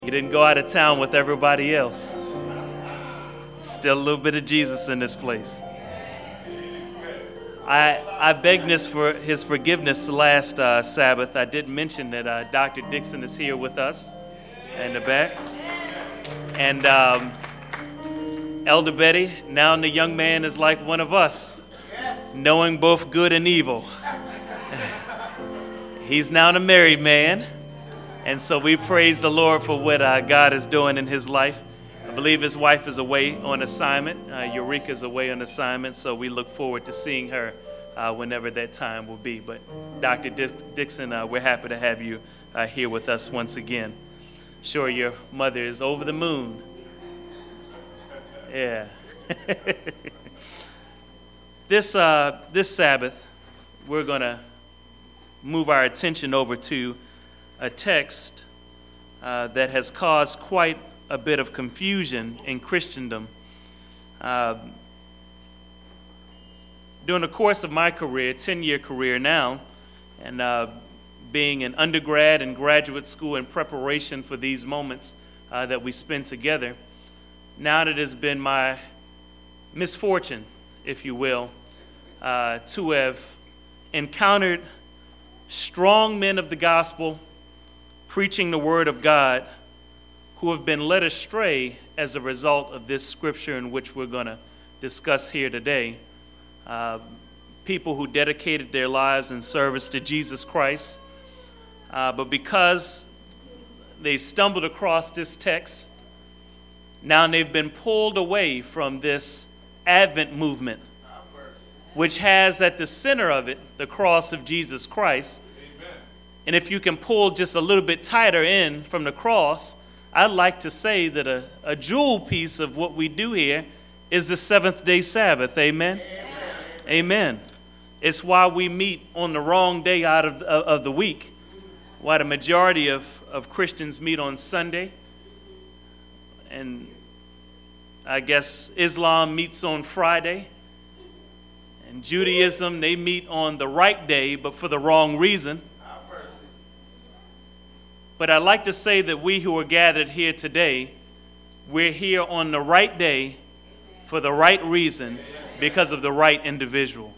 He didn't go out of town with everybody else. Still a little bit of Jesus in this place. I begged for his forgiveness last Sabbath. I did mention that Dr. Dixon is here with us in the back. And Elder Betty, now the young man is like one of us, knowing both good and evil. He's now a married man. And so we praise the Lord for what God is doing in his life. I believe his wife is away on assignment. Eureka's away on assignment, so we look forward to seeing her whenever that time will be. But Dr. Dixon, we're happy to have you here with us once again. Sure, your mother is over the moon. Yeah. This Sabbath, we're going to move our attention over to a text that has caused quite a bit of confusion in Christendom. During the course of my career, 10-year career now, and being an undergrad and graduate school in preparation for these moments that we spend together, now that it has been my misfortune, if you will, to have encountered strong men of the gospel preaching the word of God who have been led astray as a result of this scripture in which we're going to discuss here today. People who dedicated their lives in service to Jesus Christ, but because they stumbled across this text, now they've been pulled away from this Advent movement, which has at the center of it the cross of Jesus Christ. And if you can pull just a little bit tighter in from the cross, I'd like to say that a jewel piece of what we do here is the seventh-day Sabbath. Amen? Amen. Amen. It's why we meet on the wrong day out of the week, why the majority of Christians meet on Sunday, and I guess Islam meets on Friday, and Judaism, they meet on the right day, but for the wrong reason. But I'd like to say that we who are gathered here today, we're here on the right day for the right reason because of the right individual.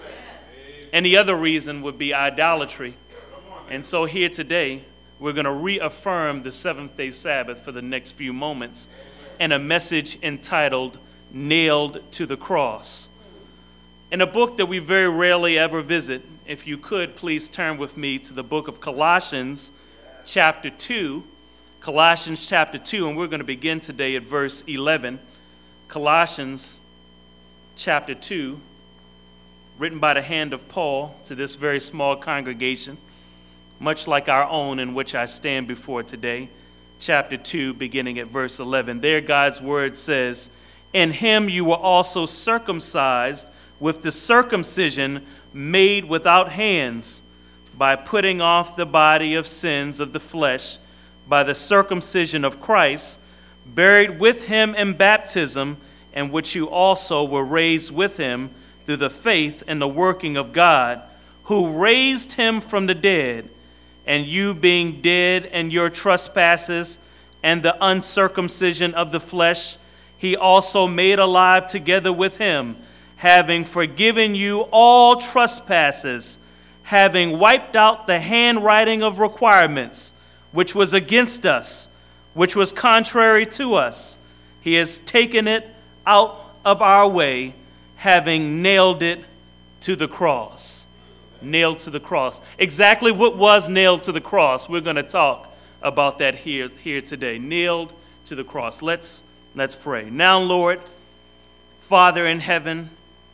And the other reason would be idolatry. And so here today, we're going to reaffirm the seventh-day Sabbath for the next few moments in a message entitled, Nailed to the Cross. In a book that we very rarely ever visit, if you could, please turn with me to the book of Colossians, chapter 2, Colossians chapter 2, and we're going to begin today at verse 11. Colossians chapter 2, written by the hand of Paul to this very small congregation, much like our own in which I stand before today. Chapter 2, beginning at verse 11. There God's word says, "In him you were also circumcised with the circumcision made without hands, by putting off the body of sins of the flesh by the circumcision of Christ, buried with him in baptism, in which you also were raised with him through the faith in the working of God, who raised him from the dead, and you being dead in your trespasses and the uncircumcision of the flesh, he also made alive together with him, having forgiven you all trespasses, having wiped out the handwriting of requirements, which was against us, which was contrary to us. He has taken it out of our way, having nailed it to the cross." Nailed to the cross. Exactly what was nailed to the cross? We're going to talk about that here today. Nailed to the cross. Let's pray. Now, Lord, Father in heaven,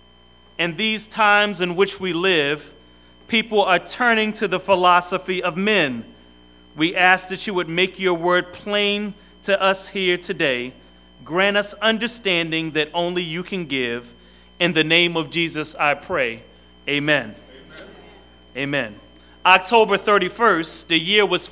in these times in which we live, people are turning to the philosophy of men. We ask that you would make your word plain to us here today. Grant us understanding that only you can give. In the name of Jesus, I pray. Amen. Amen. Amen. October 31st, the year was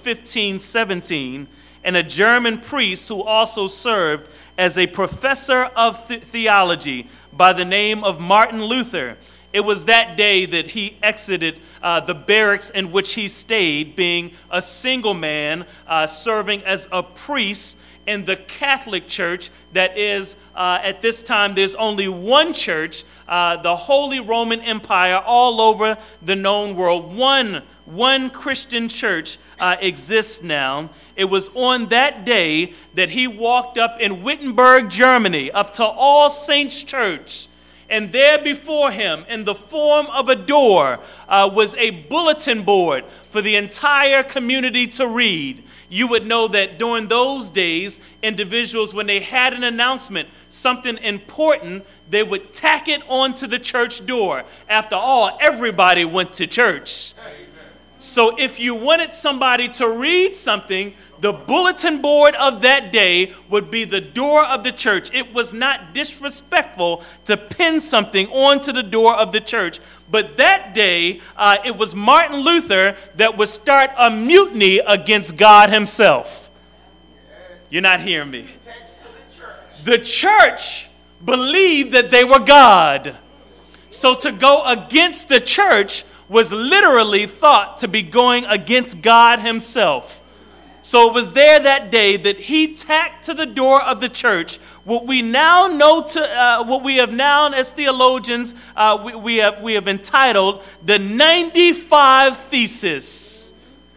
1517, and a German priest who also served as a professor of theology by the name of Martin Luther It was that day that he exited the barracks in which he stayed, being a single man, serving as a priest in the Catholic Church. That is, at this time, there's only one church, the Holy Roman Empire, all over the known world. One Christian church exists now. It was on that day that he walked up in Wittenberg, Germany, up to All Saints Church. And there before him, in the form of a door, was a bulletin board for the entire community to read. You would know that during those days, individuals, when they had an announcement, something important, they would tack it onto the church door. After all, everybody went to church. So if you wanted somebody to read something, the bulletin board of that day would be the door of the church. It was not disrespectful to pin something onto the door of the church. But that day, it was Martin Luther that would start a mutiny against God himself. You're not hearing me. The church believed that they were God. So to go against the church was literally thought to be going against God himself. So it was there that day that he tacked to the door of the church what we now know what we have now as theologians, we have entitled the 95 Thesis.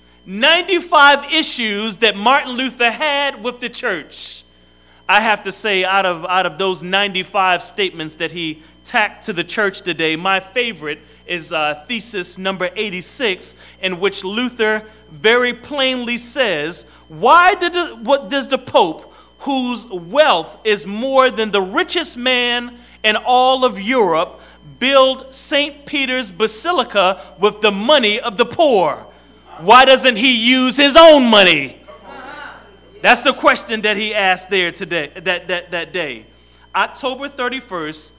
95 issues that Martin Luther had with the church. I have to say, out of those 95 statements that he tacked to the church today, my favorite is thesis number 86, in which Luther very plainly says, what does the Pope, whose wealth is more than the richest man in all of Europe, build St. Peter's Basilica with the money of the poor? Why doesn't he use his own money? That's the question that he asked there today, that day. October 31st,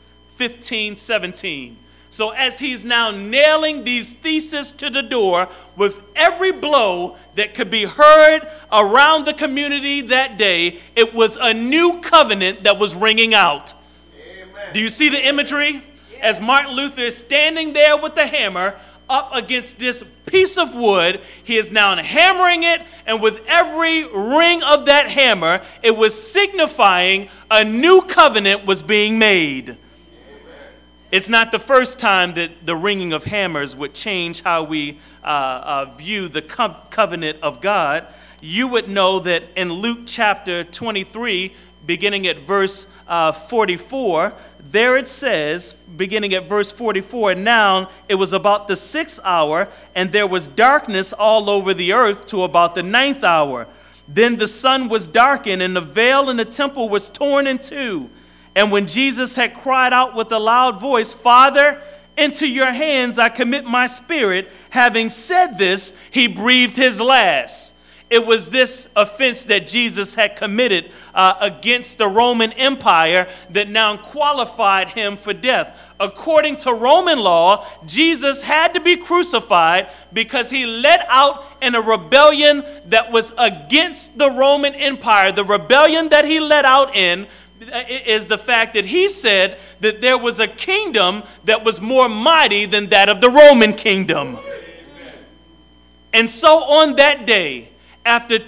1517. So as he's now nailing these theses to the door with every blow that could be heard around the community that day, it was a new covenant that was ringing out. Amen. Do you see the imagery? Yeah. As Martin Luther is standing there with the hammer up against this piece of wood, he is now hammering it, and with every ring of that hammer, it was signifying a new covenant was being made. It's not the first time that the ringing of hammers would change how we view the covenant of God. You would know that in Luke chapter 23, beginning at verse 44, there it says, beginning at verse 44, now it was about the 6th hour, and there was darkness all over the earth to about the 9th hour. Then the sun was darkened, and the veil in the temple was torn in two. And when Jesus had cried out with a loud voice, Father, into your hands I commit my spirit, having said this, he breathed his last. It was this offense that Jesus had committed against the Roman Empire that now qualified him for death. According to Roman law, Jesus had to be crucified because he let out in a rebellion that was against the Roman Empire. The rebellion that he let out in is the fact that he said that there was a kingdom that was more mighty than that of the Roman kingdom. Amen. And so on that day, after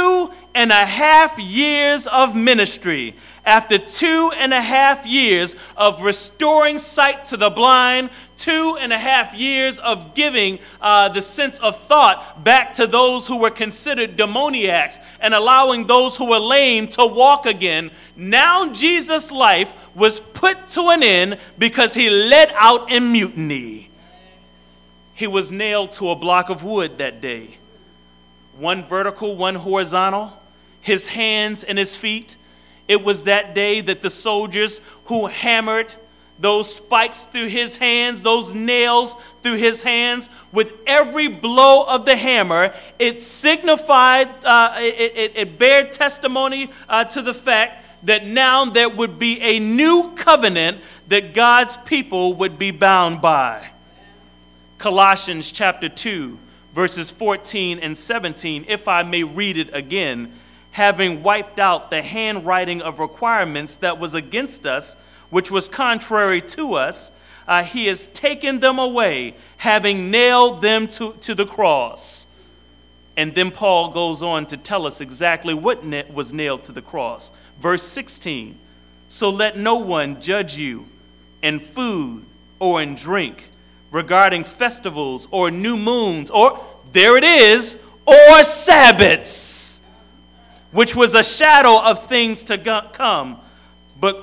2.5 years of ministry, after 2.5 years of restoring sight to the blind, 2.5 years of giving the sense of thought back to those who were considered demoniacs and allowing those who were lame to walk again, now Jesus' life was put to an end because he let out in mutiny. He was nailed to a block of wood that day. One vertical, one horizontal, his hands and his feet. It was that day that the soldiers who hammered those spikes through his hands, those nails through his hands, with every blow of the hammer, it signified, it bared testimony to the fact that now there would be a new covenant that God's people would be bound by. Colossians chapter 2, verses 14 and 17, if I may read it again. Having wiped out the handwriting of requirements that was against us, which was contrary to us, he has taken them away, having nailed them to the cross. And then Paul goes on to tell us exactly what was nailed to the cross. Verse 16, so let no one judge you in food or in drink, regarding festivals or new moons, or, there it is, or Sabbaths, which was a shadow of things to come, but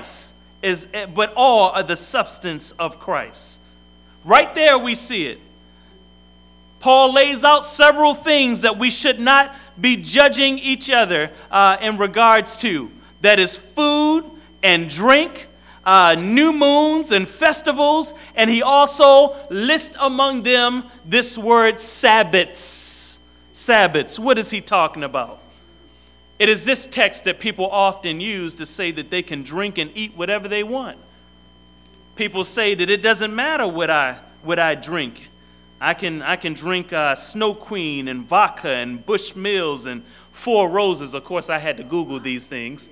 all are the substance of Christ. Right there we see it. Paul lays out several things that we should not be judging each other in regards to. That is food and drink, new moons and festivals, and he also lists among them this word Sabbaths. Sabbaths, what is he talking about? It is this text that people often use to say that they can drink and eat whatever they want. People say that it doesn't matter what I drink. I can drink Snow Queen and vodka and Bushmills and Four Roses. Of course, I had to Google these things.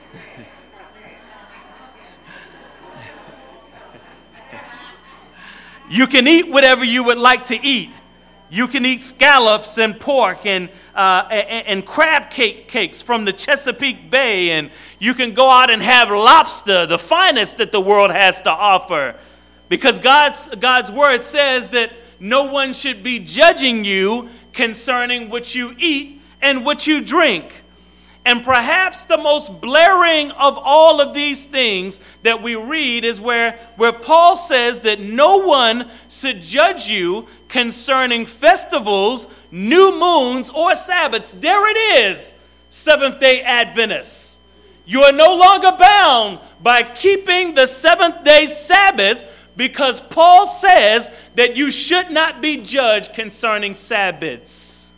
You can eat whatever you would like to eat. You can eat scallops and pork and crab cakes from the Chesapeake Bay, and you can go out and have lobster, the finest that the world has to offer, because God's word says that no one should be judging you concerning what you eat and what you drink. And perhaps the most blaring of all of these things that we read is where Paul says that no one should judge you concerning festivals, new moons, or Sabbaths. There it is, Seventh-day Adventists. You are no longer bound by keeping the seventh-day Sabbath, because Paul says that you should not be judged concerning Sabbaths.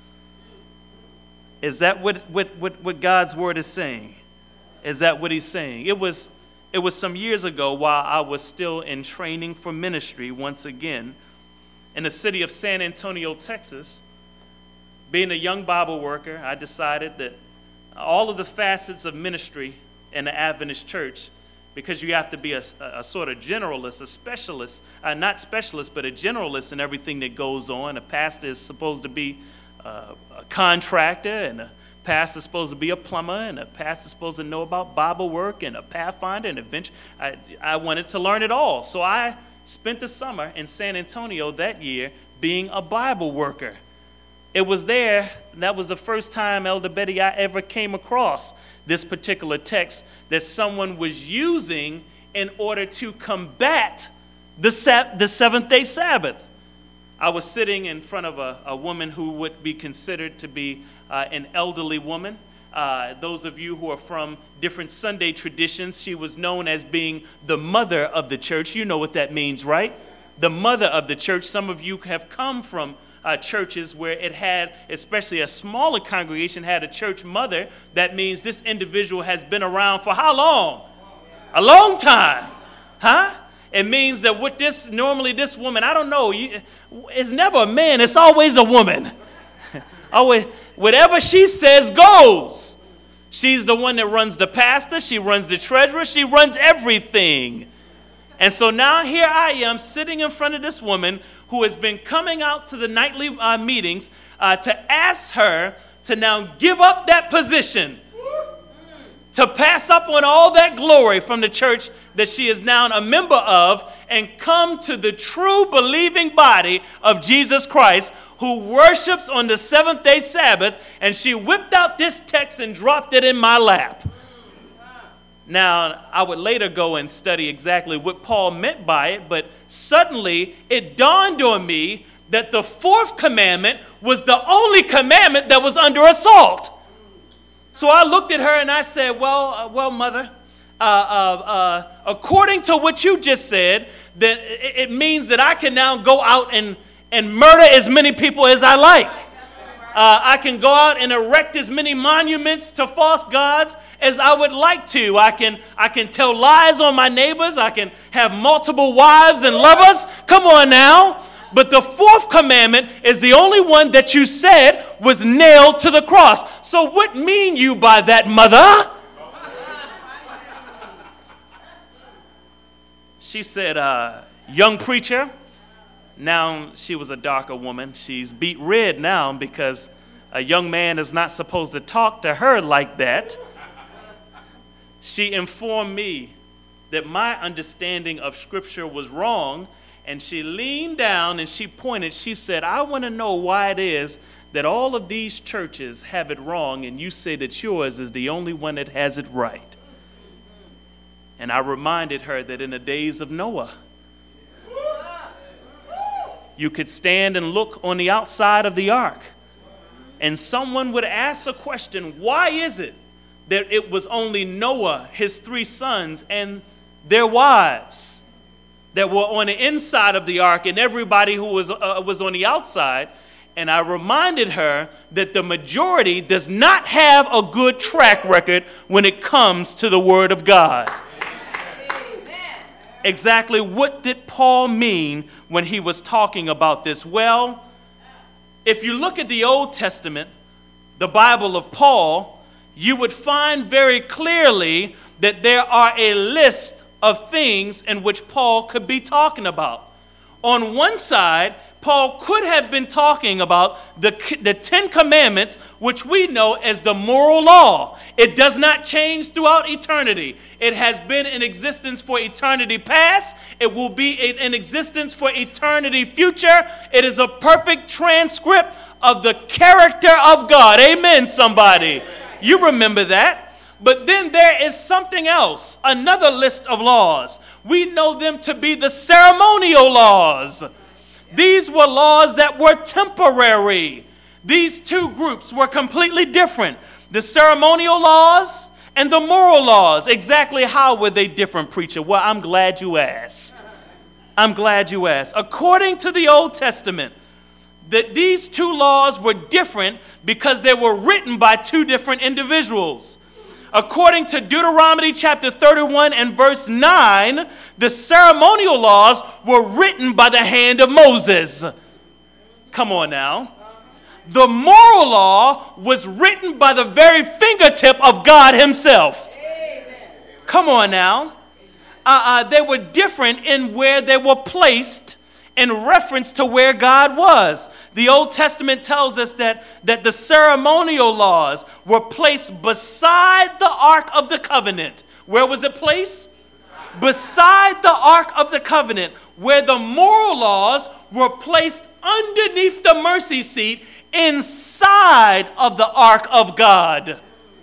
Is that what God's word is saying? Is that what he's saying? It was some years ago, while I was still in training for ministry once again, in the city of San Antonio, Texas. Being a young Bible worker, I decided that all of the facets of ministry in the Adventist church, because you have to be a sort of generalist, a specialist, not specialist, but a generalist in everything that goes on. A pastor is supposed to be a contractor, and a pastor is supposed to be a plumber, and a pastor is supposed to know about Bible work, and a pathfinder, and adventure. I wanted to learn it all. So I spent the summer in San Antonio that year being a Bible worker. It was there, that was the first time, Elder Betty, I ever came across this particular text that someone was using in order to combat the seventh-day Sabbath. I was sitting in front of a woman who would be considered to be an elderly woman. Those of you who are from different Sunday traditions, she was known as being the mother of the church. You know what that means, right? The mother of the church. Some of you have come from churches where it had, especially a smaller congregation, had a church mother. That means this individual has been around for how long? A long time. Huh? It means that with this woman, I don't know, it's never a man, it's always a woman. Always, whatever she says goes. She's the one that runs the pastor, she runs the treasurer, she runs everything. And so now here I am sitting in front of this woman who has been coming out to the nightly meetings to ask her to now give up that position, to pass up on all that glory from the church that she is now a member of, and come to the true believing body of Jesus Christ, who worships on the seventh-day Sabbath. And she whipped out this text and dropped it in my lap. Now, I would later go and study exactly what Paul meant by it, but suddenly it dawned on me that the fourth commandment was the only commandment that was under assault. So I looked at her and I said, well, Mother, according to what you just said, that it means that I can now go out and murder as many people as I like. I can go out and erect as many monuments to false gods as I would like to. I can tell lies on my neighbors. I can have multiple wives and lovers. Come on now. But the fourth commandment is the only one that you said was nailed to the cross. So what mean you by that, Mother? She said, young preacher. Now she was a darker woman. She's beat red now because a young man is not supposed to talk to her like that. She informed me that my understanding of Scripture was wrong, and she leaned down and she pointed. She said, I want to know why it is that all of these churches have it wrong, and you say that yours is the only one that has it right. And I reminded her that in the days of Noah, you could stand and look on the outside of the ark, and someone would ask a question, why is it that it was only Noah, his 3 sons, and their wives that were on the inside of the ark, and everybody who was on the outside? And I reminded her that the majority does not have a good track record when it comes to the Word of God. Amen. Exactly what did Paul mean when he was talking about this? Well, if you look at the Old Testament, the Bible of Paul, you would find very clearly that there are a list of things in which Paul could be talking about. On one side, Paul could have been talking about the 10 Commandments, which we know as the moral law. It does not change throughout eternity. It has been in existence for eternity past. It will be in existence for eternity future. It is a perfect transcript of the character of God. Amen, somebody. You remember that. But then there is something else, another list of laws. We know them to be the ceremonial laws. These were laws that were temporary. These 2 groups were completely different. The ceremonial laws and the moral laws. Exactly how were they different, preacher? Well, I'm glad you asked. I'm glad you asked. According to the Old Testament, that these 2 laws were different because they were written by 2 different individuals. According to Deuteronomy chapter 31 and verse 9, the ceremonial laws were written by the hand of Moses. Come on now. The moral law was written by the very fingertip of God himself. Come on now. They were different in where they were placed in reference to where God was. The Old Testament tells us that the ceremonial laws were placed beside the Ark of the Covenant. Where was it placed? Beside the Ark of the Covenant, where the moral laws were placed underneath the mercy seat inside of the Ark of God.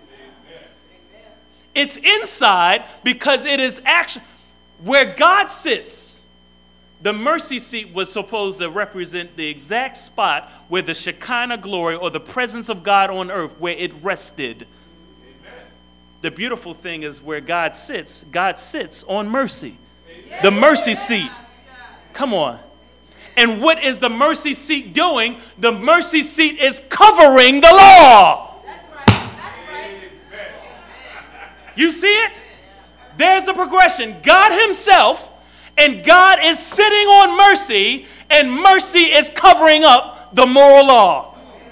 It's inside because it is actually where God sits. The mercy seat was supposed to represent the exact spot where the Shekinah glory or the presence of God on earth, where it rested. Amen. The beautiful thing is where God sits on mercy. Amen. The mercy seat. Come on. And what is the mercy seat doing? The mercy seat is covering the law. That's right. That's right. You see it? There's the progression. God himself. And God is sitting on mercy, and mercy is covering up the moral law.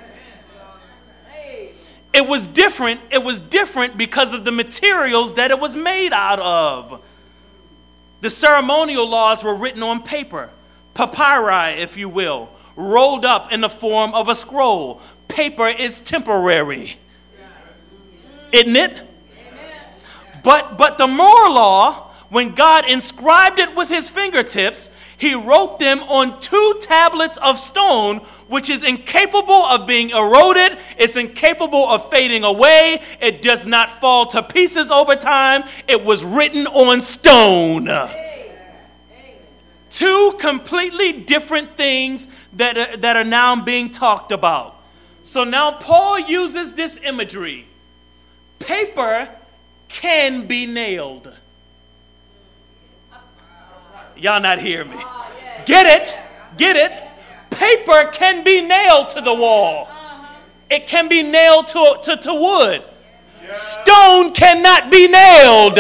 It was different. It was different because of the materials that it was made out of. The ceremonial laws were written on paper, papyri, if you will, rolled up in the form of a scroll. Paper is temporary, isn't it? But the moral law, when God inscribed it with his fingertips, he wrote them on 2 tablets of stone, which is incapable of being eroded. It's incapable of fading away. It does not fall to pieces over time. It was written on stone. 2 completely different things that are now being talked about. So now Paul uses this imagery. Paper can be nailed. Y'all not hear me. Get it? Get it? Paper can be nailed to the wall. It can be nailed to wood. Stone cannot be nailed.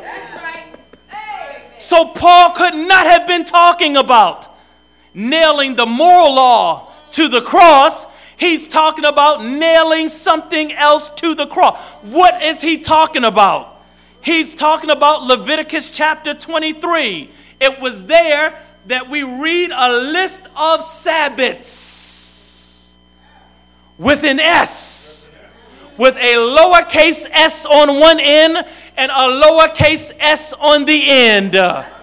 So Paul could not have been talking about nailing the moral law to the cross. He's talking about nailing something else to the cross. What is he talking about? He's talking about Leviticus chapter 23. It was there that we read a list of Sabbaths with an S, with a lowercase s on one end and a lowercase s on the end.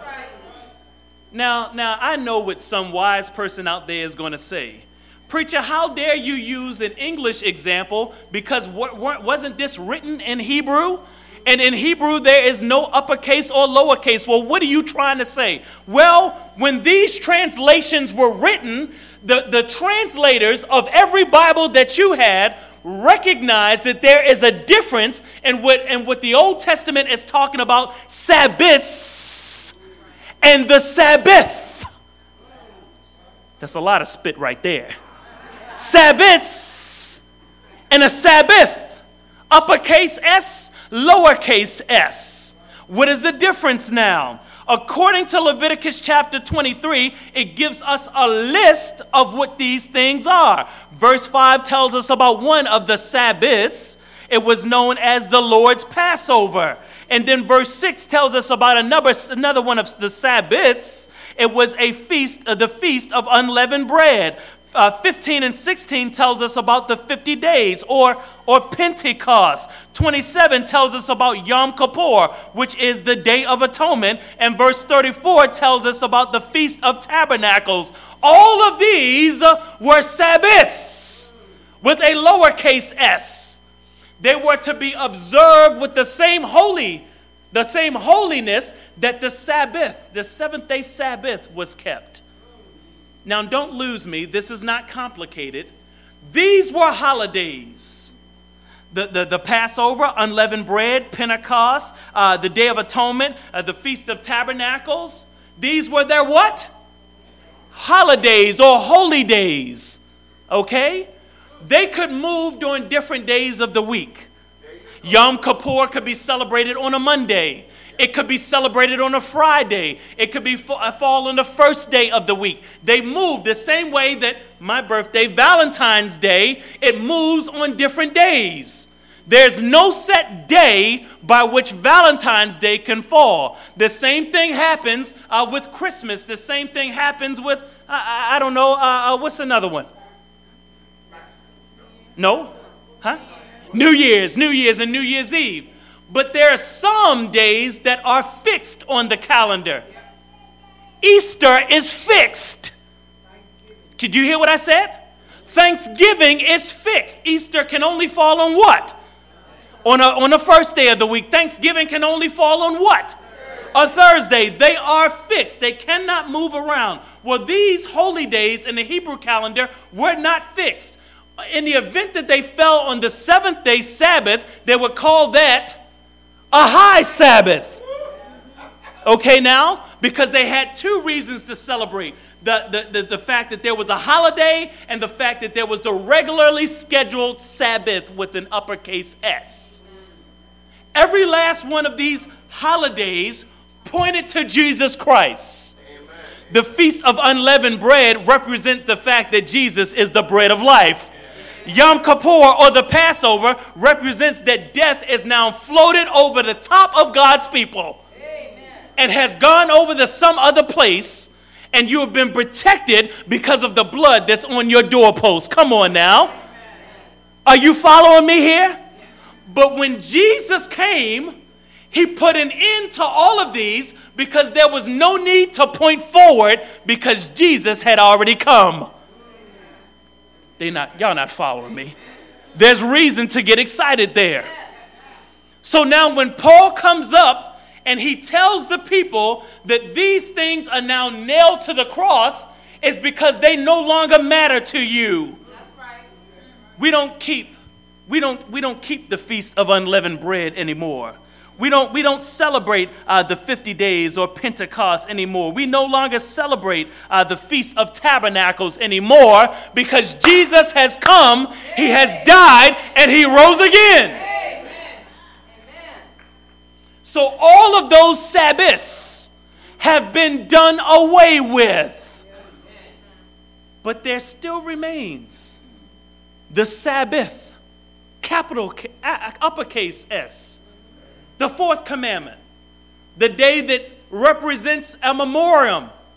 Now, I know what some wise person out there is going to say. Preacher, how dare you use an English example, because wasn't this written in Hebrew? And in Hebrew, there is no uppercase or lowercase. Well, what are you trying to say? Well, when these translations were written, the translators of every Bible that you had recognized that there is a difference in what the Old Testament is talking about, Sabbaths and the Sabbath. That's a lot of spit right there. Sabbaths and a Sabbath. Uppercase S, lowercase s. What is the difference now? According to Leviticus chapter 23, it gives us a list of what these things are. Verse 5 tells us about one of the Sabbaths. It was known as the Lord's Passover. And then verse 6 tells us about another one of the Sabbaths. It was a feast, the Feast of Unleavened Bread. 15 and 16 tells us about the 50 days or Pentecost. 27 tells us about Yom Kippur, which is the Day of Atonement. And verse 34 tells us about the Feast of Tabernacles. All of these were Sabbaths with a lowercase s. They were to be observed with the same holiness that the Sabbath, the seventh-day Sabbath, was kept. Now, don't lose me. This is not complicated. These were holidays. The Passover, unleavened bread, Pentecost, the Day of Atonement, the Feast of Tabernacles. These were their what? Holidays or holy days. Okay? They could move during different days of the week. Yom Kippur could be celebrated on a Monday. It could be celebrated on a Friday. It could be fall on the first day of the week. They move the same way that my birthday, Valentine's Day, it moves on different days. There's no set day by which Valentine's Day can fall. The same thing happens with Christmas. The same thing happens with, I don't know, what's another one? No? Huh? New Year's and New Year's Eve. But there are some days that are fixed on the calendar. Easter is fixed. Did you hear what I said? Thanksgiving is fixed. Easter can only fall on what? On the first day of the week. Thanksgiving can only fall on what? A Thursday. They are fixed. They cannot move around. Well, these holy days in the Hebrew calendar were not fixed. In the event that they fell on the seventh-day Sabbath, they would call that a high Sabbath. Okay now? Because they had two reasons to celebrate. The fact that there was a holiday and the fact that there was the regularly scheduled Sabbath with an uppercase S. Every last one of these holidays pointed to Jesus Christ. Amen. The Feast of Unleavened Bread represents the fact that Jesus is the bread of life. Yom Kippur, or the Passover, represents that death is now floated over the top of God's people. Amen. And has gone over to some other place, and you have been protected because of the blood that's on your doorpost. Come on now. Amen. Are you following me here? But when Jesus came, he put an end to all of these because there was no need to point forward because Jesus had already come. Y'all not following me. There's reason to get excited there. So now when Paul comes up and he tells the people that these things are now nailed to the cross, it's because they no longer matter to you. That's right. We don't keep the Feast of Unleavened Bread anymore. We don't celebrate the 50 days or Pentecost anymore. We no longer celebrate the Feast of Tabernacles anymore because Jesus has come, he has died, and he rose again. Amen. So all of those Sabbaths have been done away with. But there still remains the Sabbath, capital uppercase S. The fourth commandment, the day that represents a memoriam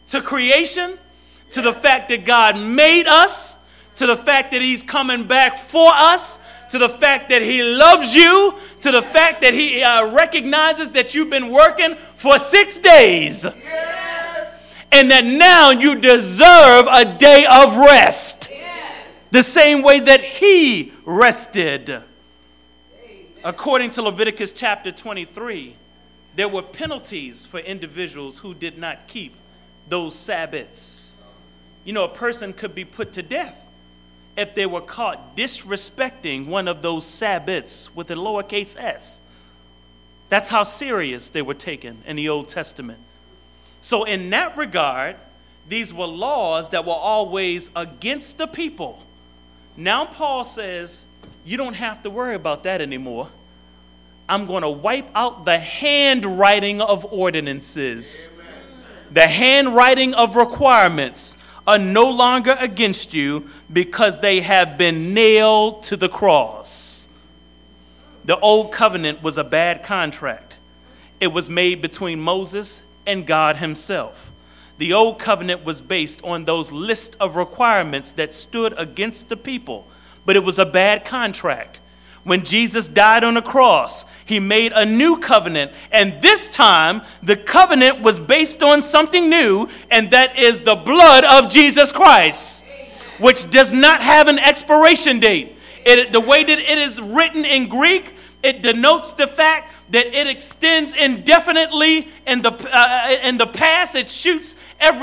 to creation, to the fact that God made us, to the fact that he's coming back for us, to the fact that he loves you, to the fact that he recognizes that you've been working for 6 days. Yes. And that now you deserve a day of rest. Yes. The same way that he rested. Amen. According to Leviticus chapter 23, there were penalties for individuals who did not keep those Sabbaths. You know, a person could be put to death if they were caught disrespecting one of those Sabbaths with a lowercase s. That's how serious they were taken in the Old Testament. So in that regard, these were laws that were always against the people. Now Paul says, you don't have to worry about that anymore. I'm going to wipe out the handwriting of ordinances. Amen. The handwriting of requirements are no longer against you because they have been nailed to the cross. The old covenant was a bad contract. It was made between Moses and God himself. The old covenant was based on those list of requirements that stood against the people, but it was a bad contract. When Jesus died on the cross, he made a new covenant. And this time, the covenant was based on something new, and that is the blood of Jesus Christ, which does not have an expiration date. The way that it is written in Greek, it denotes the fact that it extends indefinitely in the past. It shoots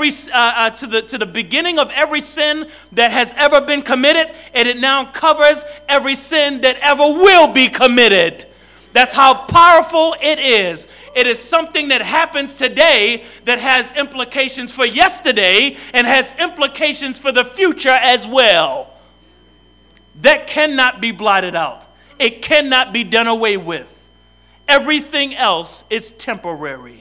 to the beginning of every sin that has ever been committed, and it now covers every sin that ever will be committed. That's how powerful it is. It is something that happens today that has implications for yesterday and has implications for the future as well. That cannot be blotted out. It cannot be done away with. Everything else is temporary.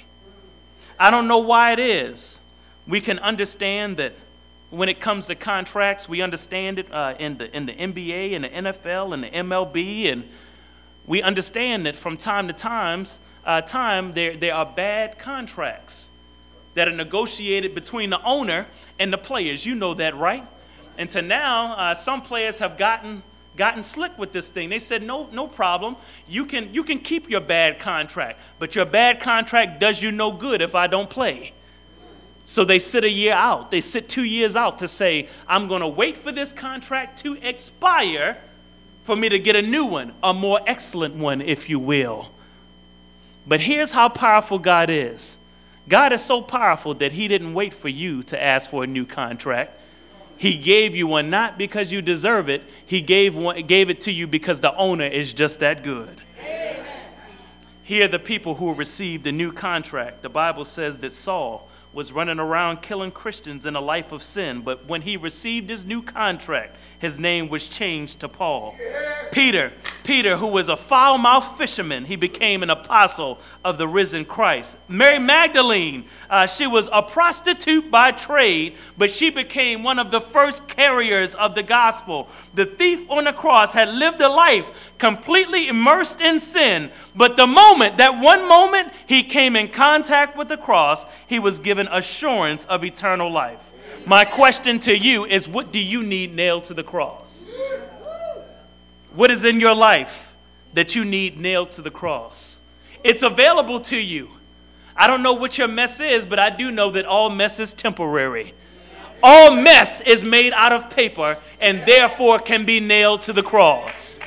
I don't know why it is. We can understand that when it comes to contracts, we understand it in the NBA and the NFL and the MLB, and we understand that from time to time there are bad contracts that are negotiated between the owner and the players. You know that, right? And to now, some players have gotten slick with this thing. They said, no problem. You can keep your bad contract, but your bad contract does you no good if I don't play. So they sit a year out. They sit 2 years out to say, I'm going to wait for this contract to expire for me to get a new one, a more excellent one, if you will. But here's how powerful God is. God is so powerful that he didn't wait for you to ask for a new contract. He gave you one not because you deserve it. He gave it to you because the owner is just that good. Amen. Here are the people who received a new contract. The Bible says that Saul was running around killing Christians in a life of sin, but when he received his new contract, his name was changed to Paul. Yes. Peter, who was a foul-mouthed fisherman, he became an apostle of the risen Christ. Mary Magdalene, she was a prostitute by trade, but she became one of the first carriers of the gospel. The thief on the cross had lived a life completely immersed in sin, but that one moment he came in contact with the cross, he was given assurance of eternal life. My question to you is, what do you need nailed to the cross? What is in your life that you need nailed to the cross? It's available to you. I don't know what your mess is, but I do know that all mess is temporary. All mess is made out of paper and therefore can be nailed to the cross.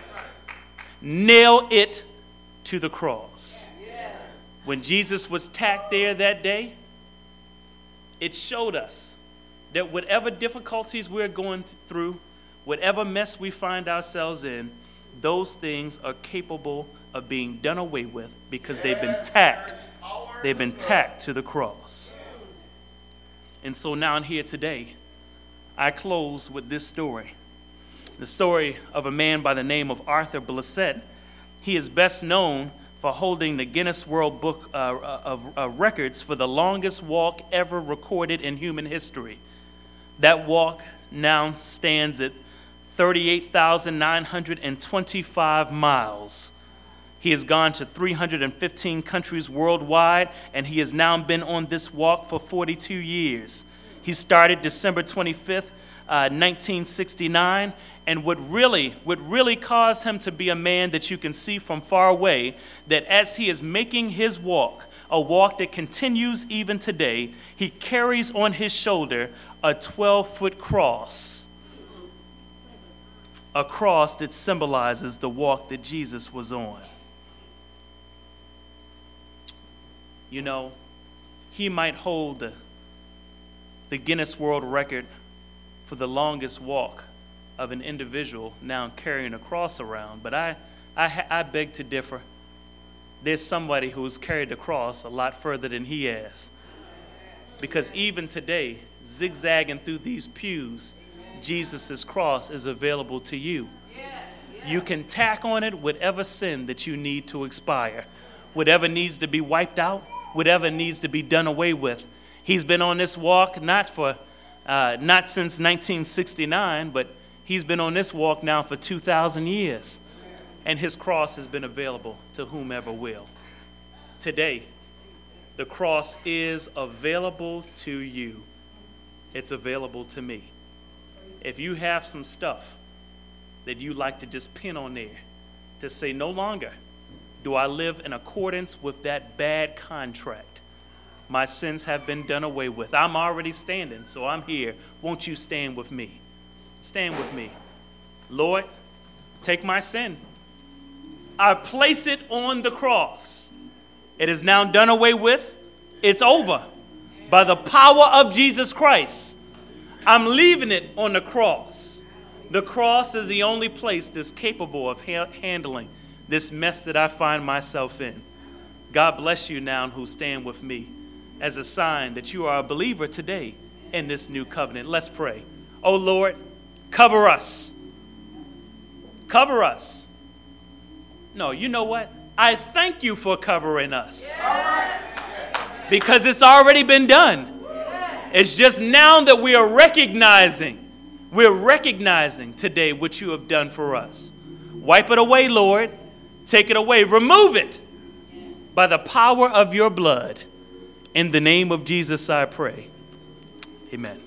Nail it to the cross. When Jesus was tacked there that day, it showed us that whatever difficulties we're going through, whatever mess we find ourselves in, those things are capable of being done away with because they've been tacked. They've been tacked to the cross. And so now here today, I close with this story. The story of a man by the name of Arthur Blissett. He is best known for holding the Guinness World Book of Records for the longest walk ever recorded in human history. That walk now stands at 38,925 miles. He has gone to 315 countries worldwide, and he has now been on this walk for 42 years. He started December 25th, 1969, and what really caused him to be a man that you can see from far away, that as he is making his walk, a walk that continues even today, he carries on his shoulder a 12-foot cross, a cross that symbolizes the walk that Jesus was on. You know, he might hold the Guinness World Record for the longest walk of an individual now carrying a cross around, but I beg to differ. There's somebody who's carried the cross a lot further than he has. Because even today, zigzagging through these pews, Jesus' cross is available to you. You can tack on it whatever sin that you need to expire, whatever needs to be wiped out, whatever needs to be done away with. He's been on this walk not since 1969, but he's been on this walk now for 2,000 years. And his cross has been available to whomever will. Today, the cross is available to you. It's available to me. If you have some stuff that you like to just pin on there to say, no longer do I live in accordance with that bad contract. My sins have been done away with. I'm already standing, so I'm here. Won't you stand with me? Stand with me. Lord, take my sin. I place it on the cross. It is now done away with. It's over. By the power of Jesus Christ, I'm leaving it on the cross. The cross is the only place that's capable of handling this mess that I find myself in. God bless you now who stand with me as a sign that you are a believer today in this new covenant. Let's pray. Oh Lord, cover us. Cover us. No, you know what? I thank you for covering us. Because it's already been done. It's just now that we are recognizing today what you have done for us. Wipe it away, Lord. Take it away. Remove it by the power of your blood. In the name of Jesus, I pray. Amen.